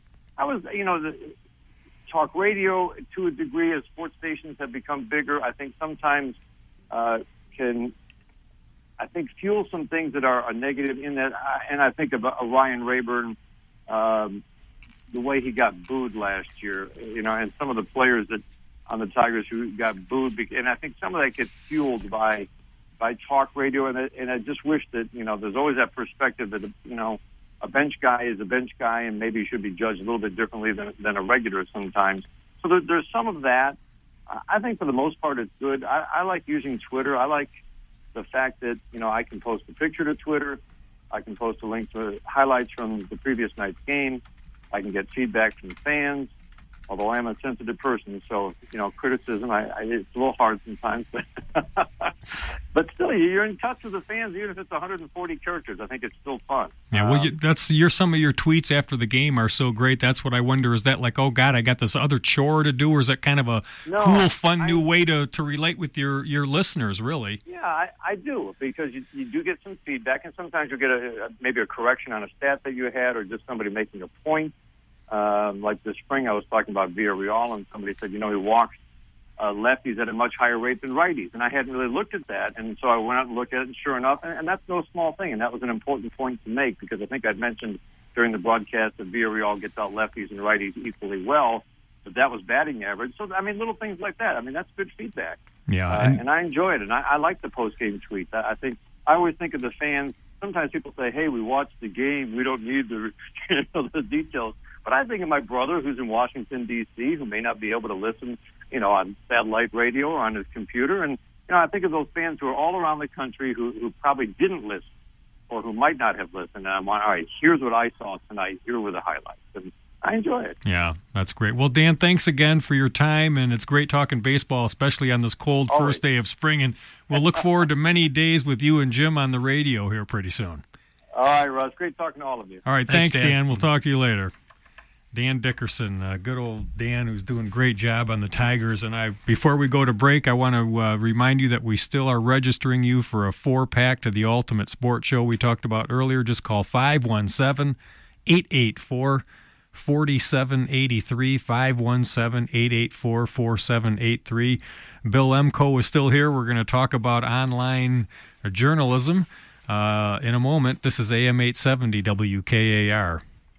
the talk radio, to a degree, as sports stations have become bigger, I think sometimes can fuel some things that are negative in that. And I think about Ryan Rayburn, the way he got booed last year, and some of the players that on the Tigers who got booed. And I think some of that gets fueled by talk radio. And I just wish that, there's always that perspective that, a bench guy is a bench guy, and maybe should be judged a little bit differently than a regular sometimes. So there's some of that. I think for the most part it's good. I like using Twitter. I like the fact that, I can post a picture to Twitter. I can post a link to highlights from the previous night's game. I can get feedback from fans, although I am a sensitive person. So, criticism, it's a little hard sometimes. But still, you're in touch with the fans, even if it's 140 characters. I think it's still fun. Yeah, well, some of your tweets after the game are so great. That's what I wonder. Is that like, oh, God, I got this other chore to do, or is that kind of a cool, fun new way to relate with your listeners, really? Yeah, I do, because you do get some feedback, and sometimes you get maybe a correction on a stat that you had, or just somebody making a point. Like this spring, I was talking about Villarreal, and somebody said, he walks lefties at a much higher rate than righties. And I hadn't really looked at that. And so I went out and looked at it, and sure enough, and that's no small thing. And that was an important point to make, because I think I'd mentioned during the broadcast that Villarreal gets out lefties and righties equally well, but that was batting average. So, little things like that. That's good feedback. Yeah. And I enjoy it. And I like the post-game tweets. I always think of the fans. Sometimes people say, hey, we watched the game. We don't need the details. But I think of my brother who's in Washington, D.C., who may not be able to listen, on satellite radio or on his computer. And, I think of those fans who are all around the country who probably didn't listen or who might not have listened. And I'm like, all right, here's what I saw tonight. Here were the highlights. And I enjoy it. Yeah, that's great. Well, Dan, thanks again for your time, and it's great talking baseball, especially on this cold first day of spring. And we'll look forward to many days with you and Jim on the radio here pretty soon. All right, Russ. Great talking to all of you. All right, thanks Dan. We'll talk to you later. Dan Dickerson, good old Dan, who's doing a great job on the Tigers. And before we go to break, I want to remind you that we still are registering you for a 4-pack to the Ultimate Sports Show we talked about earlier. Just call 517-884-4783, 517-884-4783. Bill Emko is still here. We're going to talk about online journalism in a moment. This is AM 870 WKAR.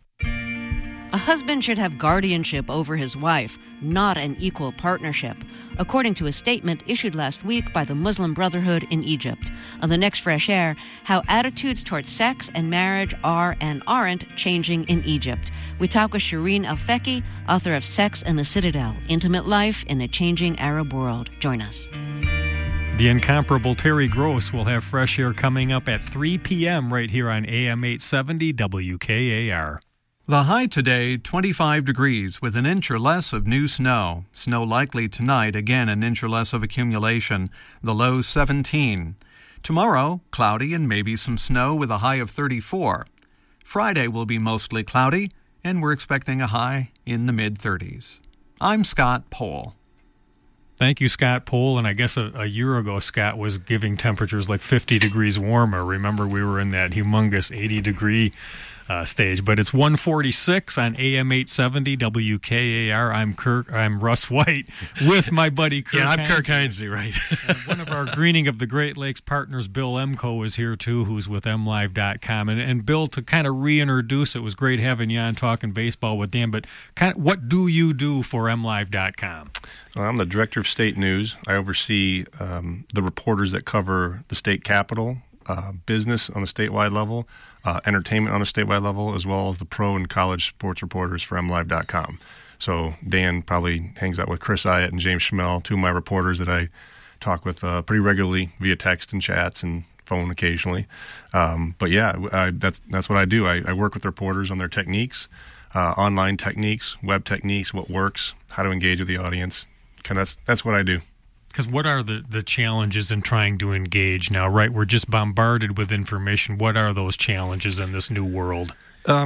A husband should have guardianship over his wife, not an equal partnership, according to a statement issued last week by the Muslim Brotherhood in Egypt. On the next Fresh Air, how attitudes towards sex and marriage are and aren't changing in Egypt. We talk with Shireen Al-Feki, author of Sex and the Citadel, Intimate Life in a Changing Arab World. Join us. The incomparable Terry Gross will have Fresh Air coming up at 3 p.m. right here on AM 870 WKAR. The high today, 25 degrees with an inch or less of new snow. Snow likely tonight, again an inch or less of accumulation. The low 17. Tomorrow, cloudy and maybe some snow with a high of 34. Friday will be mostly cloudy, and we're expecting a high in the mid-30s. I'm Scott Pohl. Thank you, Scott Pohl. And I guess a year ago, Scott was giving temperatures like 50 degrees warmer. Remember, we were in that humongous 80-degree stage. But it's 1:46 on AM 870 WKAR. I'm Russ White with my buddy Kirk. Yeah, I'm Kirk Heinze, right? One of our Greening of the Great Lakes partners, Bill Emko, is here too, who's with MLive.com. And Bill, to kind of reintroduce, it was great having you on talking baseball with Dan. But kind of, what do you do for MLive.com? Well, I'm the director of state news. I oversee the reporters that cover the state capitol, business on a statewide level, entertainment on a statewide level, as well as the pro and college sports reporters for MLive.com. So Dan probably hangs out with Chris Ayat and James Schmel, two of my reporters that I talk with pretty regularly via text and chats and phone occasionally. But yeah, that's what I do. I work with reporters on their techniques, online techniques, web techniques, what works, how to engage with the audience. That's what I do. Because what are the challenges in trying to engage now, right? We're just bombarded with information. What are those challenges in this new world?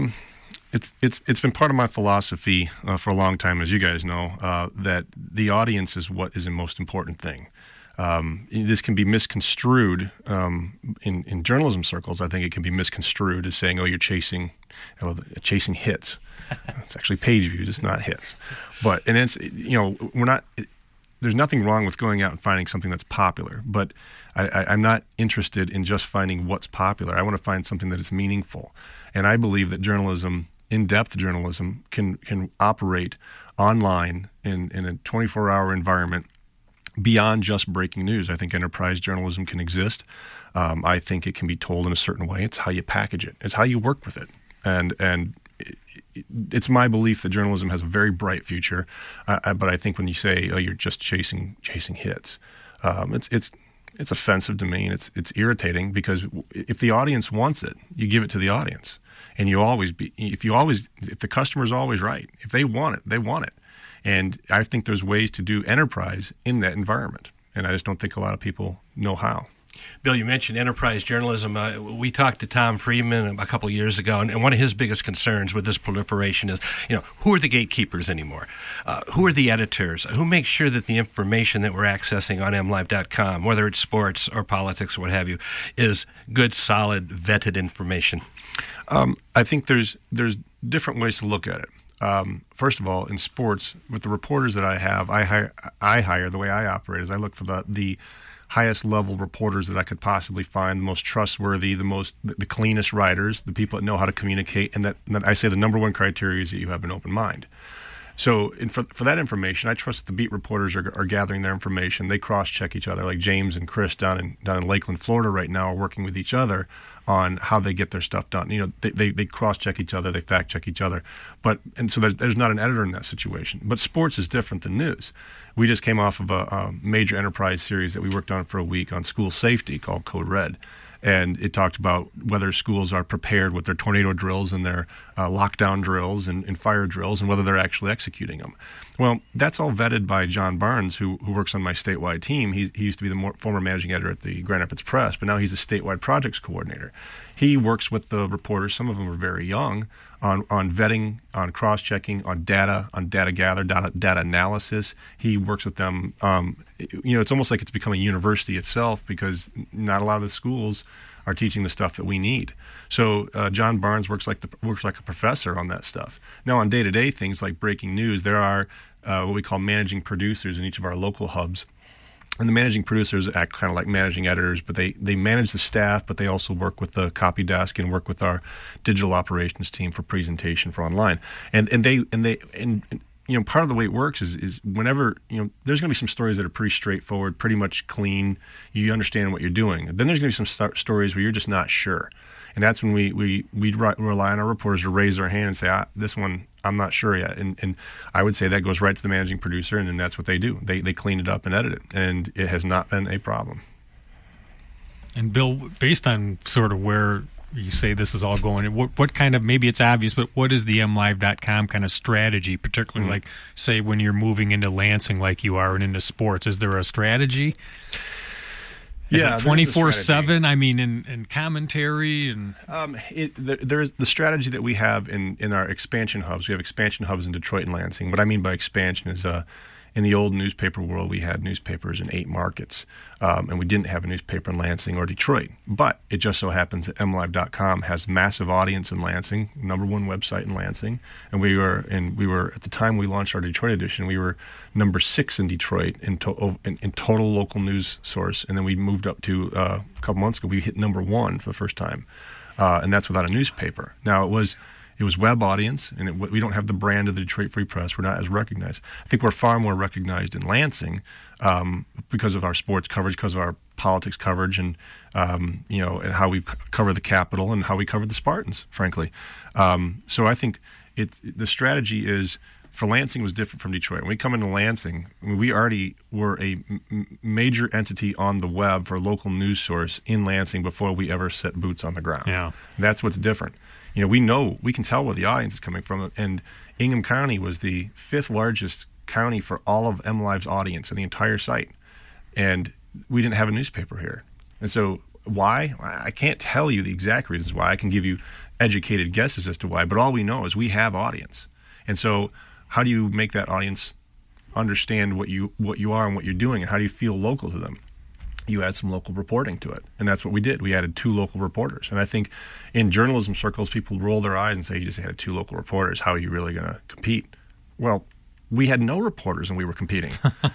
It's been part of my philosophy for a long time, as you guys know, that the audience is what is the most important thing. This can be misconstrued in journalism circles. I think it can be misconstrued as saying, "Oh, you're chasing hits." It's actually page views. It's not hits. But we're not. There's nothing wrong with going out and finding something that's popular. But I'm not interested in just finding what's popular. I want to find something that is meaningful. And I believe that journalism, in-depth journalism, can operate online in a 24-hour environment beyond just breaking news. I think enterprise journalism can exist. I think it can be told in a certain way. It's how you package it. It's how you work with it. And it's my belief that journalism has a very bright future. But I think when you say, "Oh, you're just chasing hits," it's offensive to me, and it's irritating, because if the audience wants it, you give it to the audience, and if the customer's always right. If they want it, they want it. And I think there's ways to do enterprise in that environment, and I just don't think a lot of people know how. Bill, you mentioned enterprise journalism. We talked to Tom Friedman a couple of years ago, and one of his biggest concerns with this proliferation is, who are the gatekeepers anymore? Who are the editors? Who makes sure that the information that we're accessing on MLive.com, whether it's sports or politics or what have you, is good, solid, vetted information? I think there's different ways to look at it. First of all, in sports, with the reporters that I have, I hire the way I operate is I look for the highest level reporters that I could possibly find, the most trustworthy, the cleanest writers, the people that know how to communicate, and that I say the number one criteria is that you have an open mind. So for that information, I trust that the beat reporters are gathering their information. They cross-check each other, like James and Chris down in Lakeland, Florida right now are working with each other on how they get their stuff done. They cross-check each other, they fact-check each other. So there's not an editor in that situation. But sports is different than news. We just came off of a major enterprise series that we worked on for a week on school safety called Code Red. And it talked about whether schools are prepared with their tornado drills and their lockdown drills and fire drills, and whether they're actually executing them. Well, that's all vetted by John Barnes, who works on my statewide team. He used to be the former managing editor at the Grand Rapids Press, but now he's a statewide projects coordinator. He works with the reporters, some of them are very young, on vetting, on cross-checking, on data gather, data analysis. He works with them. It's almost like it's become a university itself, because not a lot of the schools are teaching the stuff that we need. So John Barnes works like a professor on that stuff. Now, on day-to-day things like breaking news, there are what we call managing producers in each of our local hubs. And the managing producers act kind of like managing editors, but they manage the staff, but they also work with the copy desk and work with our digital operations team for presentation for online. And part of the way it works is whenever, there's going to be some stories that are pretty straightforward, pretty much clean. You understand what you're doing. Then there's going to be some stories where you're just not sure. And that's when we rely on our reporters to raise their hand and say, this one, I'm not sure yet. And I would say that goes right to the managing producer, and then that's what they do. They clean it up and edit it, and it has not been a problem. And Bill, based on sort of where you say this is all going, what kind of, maybe it's obvious, but what is the MLive.com kind of strategy, particularly like, say, when you're moving into Lansing like you are and into sports? Is there a strategy? Is it 24/7? I mean, in commentary and there's the strategy that we have in our expansion hubs. We have expansion hubs in Detroit and Lansing. What I mean by expansion is in the old newspaper world, we had newspapers in 8 markets, and we didn't have a newspaper in Lansing or Detroit. But it just so happens that MLive.com has massive audience in Lansing, #1 website in Lansing, and we were at the time we launched our Detroit edition, we were number 6 in Detroit in total local news source, and then we moved up to a couple months ago, we hit #1 for the first time, and that's without a newspaper. Now it was web audience, and we don't have the brand of the Detroit Free Press. We're not as recognized. I think we're far more recognized in Lansing because of our sports coverage, because of our politics coverage, and and how we cover the Capitol and how we cover the Spartans, frankly. So I think the strategy is, for Lansing was different from Detroit. When we come into Lansing, we already were a major entity on the web for a local news source in Lansing before we ever set boots on the ground. Yeah. That's what's different. We can tell where the audience is coming from, and Ingham County was the 5th largest county for all of MLive's audience in the entire site, and we didn't have a newspaper here. And so why? I can't tell you the exact reasons why. I can give you educated guesses as to why, but all we know is we have audience. And so how do you make that audience understand what you are and what you're doing, and how do you feel local to them? You add some local reporting to it, and that's what we did. We added 2 local reporters, and I think in journalism circles, people roll their eyes and say, you just added 2 local reporters. How are you really going to compete? Well, we had no reporters and we were competing.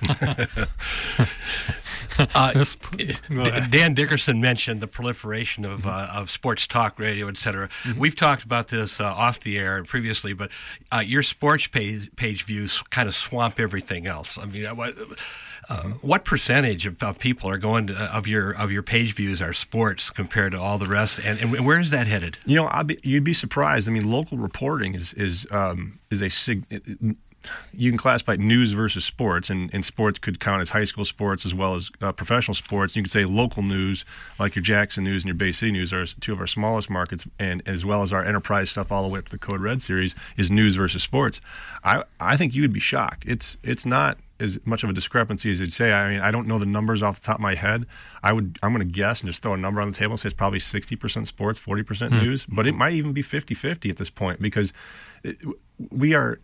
Dan Dickerson mentioned the proliferation of sports talk radio, et cetera. Mm-hmm. We've talked about this off the air previously, but your sports page views kind of swamp everything else. I mean, what percentage of people are going to, of your page views are sports compared to all the rest, and where is that headed? You'd be surprised. I mean, local reporting is you can classify news versus sports, and sports could count as high school sports as well as professional sports. You could say local news, like your Jackson News and your Bay City News, are 2 of our smallest markets, and as well as our enterprise stuff all the way up to the Code Red series is news versus sports. I think you would be shocked. It's not as much of a discrepancy as you'd say. I mean, I don't know the numbers off the top of my head. I'm going to guess and just throw a number on the table and say it's probably 60% sports, 40% news, but it might even be 50-50 at this point, because we are.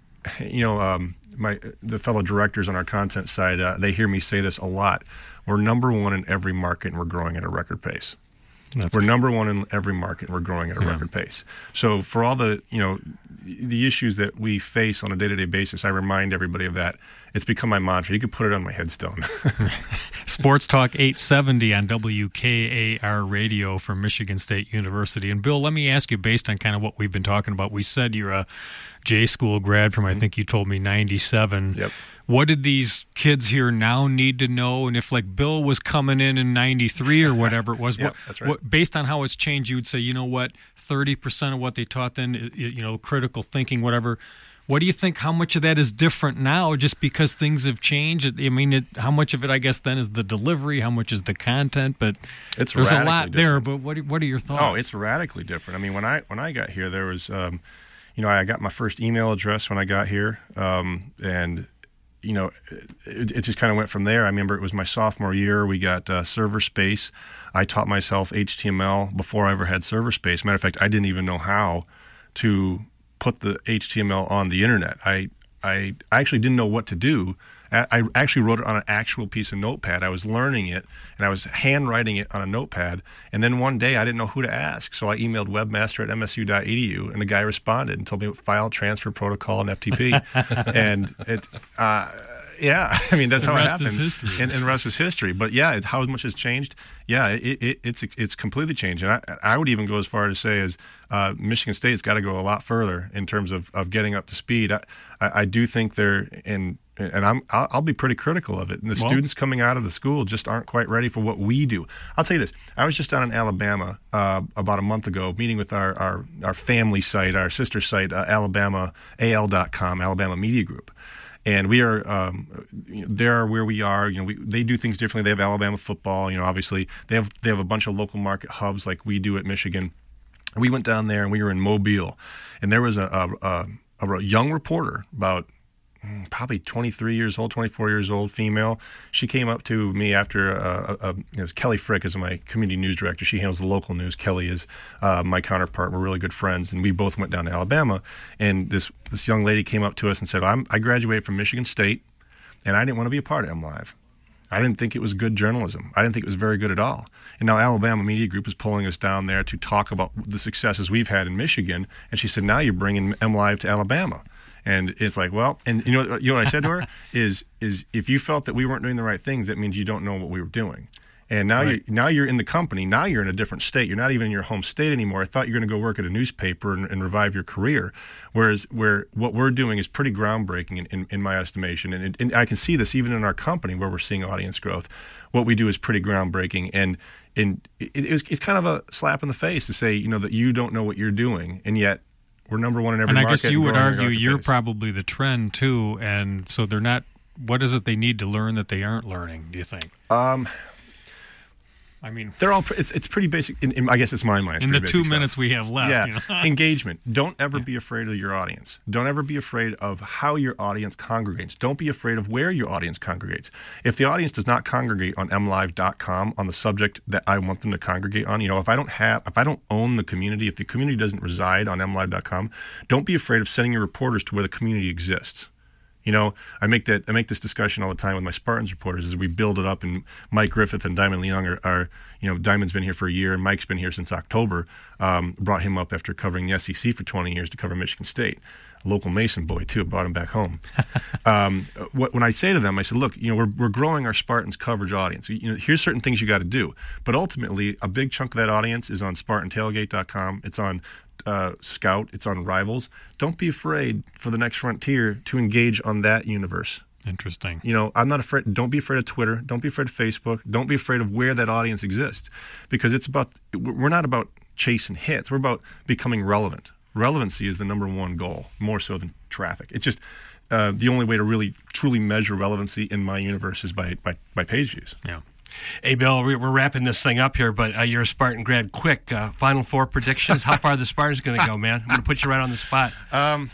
The fellow directors on our content side, they hear me say this a lot. We're #1 in every market, and we're growing at a record pace. We're #1 in every market, and we're growing at a record pace. So for all the issues that we face on a day-to-day basis, I remind everybody of that. It's become my mantra. You could put it on my headstone. Sports Talk 870 on WKAR Radio from Michigan State University. And Bill, let me ask you, based on kind of what we've been talking about, we said you're a J School grad from, I think you told me, 97. Yep. What did these kids here now need to know? And if, like, Bill was coming in 93 or whatever it was, yep, that's right. Based on how it's changed, you would say, 30% of what they taught then, critical thinking, whatever. What do you think? How much of that is different now, just because things have changed? I mean, how much of it, I guess, then is the delivery? How much is the content? But there's a lot there. But what are your thoughts? Oh, it's radically different. I mean, when I got here, there was, I got my first email address when I got here, and it just kind of went from there. I remember it was my sophomore year. We got server space. I taught myself HTML before I ever had server space. Matter of fact, I didn't even know how to put the HTML on the internet. I actually didn't know what to do. I actually wrote it on an actual piece of notepad. I was learning it, and I was handwriting it on a notepad. And then one day, I didn't know who to ask, so I emailed webmaster@msu.edu, and the guy responded and told me file transfer protocol and FTP. And I mean, that's how it happened. The rest is history. And the rest was history. But yeah, how much has changed? Yeah, it's completely changed. And I would even go as far to say as Michigan State's got to go a lot further in terms of getting up to speed. I do think they're and I'll be pretty critical of it. And the students coming out of the school just aren't quite ready for what we do. I'll tell you this. I was just down in Alabama about a month ago, meeting with our family site, our sister site, AL.com, Alabama Media Group. And we are there where we are. They do things differently. They have Alabama football. Obviously they have a bunch of local market hubs like we do at Michigan. We went down there and we were in Mobile, and there was a young reporter about probably 23 years old, 24 years old, female. She came up to me after, it was Kelly Frick is my community news director. She handles the local news. Kelly is my counterpart. We're really good friends, and we both went down to Alabama. And this young lady came up to us and said, I graduated from Michigan State, and I didn't want to be a part of MLive. I didn't think it was good journalism. I didn't think it was very good at all. And now Alabama Media Group is pulling us down there to talk about the successes we've had in Michigan. And she said, now you're bringing MLive to Alabama. And it's like, well, and you know what I said to her is if you felt that we weren't doing the right things, that means you don't know what we were doing. And now you're in the company. Now you're in a different state. You're not even in your home state anymore. I thought you were going to go work at a newspaper and revive your career. Whereas what we're doing is pretty groundbreaking in my estimation. And I can see this even in our company where we're seeing audience growth. What we do is pretty groundbreaking. And it's kind of a slap in the face to say, that you don't know what you're doing. And yet we're number one in every market. And I guess you would argue you're probably the trend too, and so they're not. What is it they need to learn that they aren't learning? Do you think? I mean, they're all. It's pretty basic. I guess it's my mind. In the 2 minutes we have left. Yeah, engagement. Don't ever be afraid of your audience. Don't ever be afraid of how your audience congregates. Don't be afraid of where your audience congregates. If the audience does not congregate on mlive.com on the subject that I want them to congregate on, if I don't own the community, if the community doesn't reside on mlive.com, don't be afraid of sending your reporters to where the community exists. I make this discussion all the time with my Spartans reporters as we build it up, and Mike Griffith and Diamond Leung are Diamond's been here for a year and Mike's been here since October. Brought him up after covering the SEC for 20 years to cover Michigan State. A local Mason boy too, brought him back home. When I say to them, I said, look, we're growing our Spartans coverage audience. Here's certain things you got to do, but ultimately a big chunk of that audience is on SpartanTailgate.com. It's on Scout, it's on Rivals. Don't be afraid for the next frontier to engage on that universe. Interesting. I'm not afraid. Don't be afraid of Twitter. Don't be afraid of Facebook. Don't be afraid of where that audience exists, because we're not about chasing hits. We're about becoming relevant. Relevancy is the number one goal, more so than traffic. It's just the only way to really truly measure relevancy in my universe is by page views. Yeah. Hey, Bill, we're wrapping this thing up here, but you're a Spartan grad. Quick, Final Four predictions. How far are the Spartans going to go, man? I'm going to put you right on the spot. I'm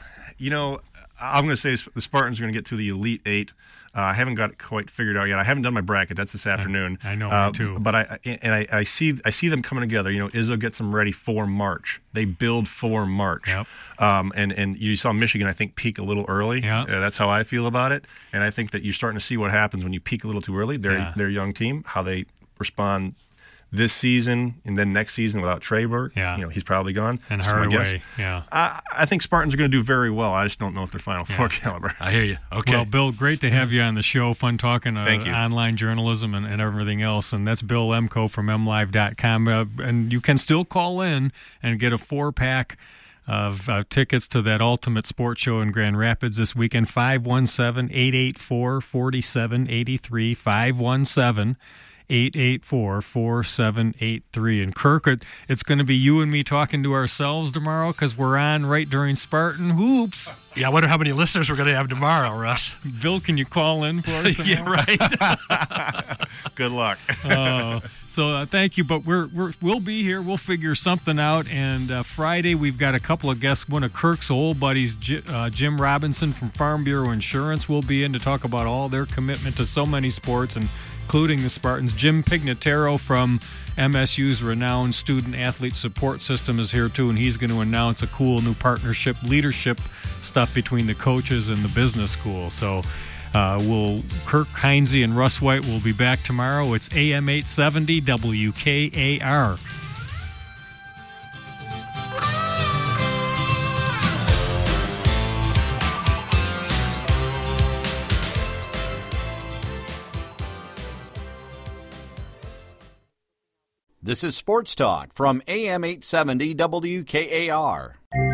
going to say the Spartans are going to get to the Elite Eight. I haven't got it quite figured out yet. I haven't done my bracket. That's this afternoon. I know, me too. But I see them coming together. Izzo gets them ready for March. They build for March. Yep. And you saw Michigan, I think, peak a little early. Yep. That's how I feel about it. And I think that you're starting to see what happens when you peak a little too early. They're a young team, how they respond this season and then next season without Treyberg. Yeah. He's probably gone. And Hardaway. Yeah. I think Spartans are going to do very well. I just don't know if they're Final Four caliber. I hear you. Okay. Well, Bill, great to have you on the show. Fun talking online journalism and everything else. And that's Bill Emko from mlive.com. And you can still call in and get a 4-pack of tickets to that Ultimate Sports Show in Grand Rapids this weekend. 517-884-4783. 517 884-4783. And Kirk, it's going to be you and me talking to ourselves tomorrow because we're on right during Spartan Hoops. Yeah, I wonder how many listeners we're going to have tomorrow, Russ. Bill, can you call in for us tomorrow? Yeah, right. Good luck. So thank you, but we'll be here. We'll figure something out. And Friday we've got a couple of guests. One of Kirk's old buddies, Jim Robinson from Farm Bureau Insurance, will be in to talk about all their commitment to so many sports, including the Spartans. Jim Pignataro from MSU's renowned student athlete support system is here too, and he's going to announce a cool new partnership, leadership stuff between the coaches and the business school. So. Kirk Heinze and Russ White will be back tomorrow. It's AM 870 WKAR. This is Sports Talk from AM 870 WKAR.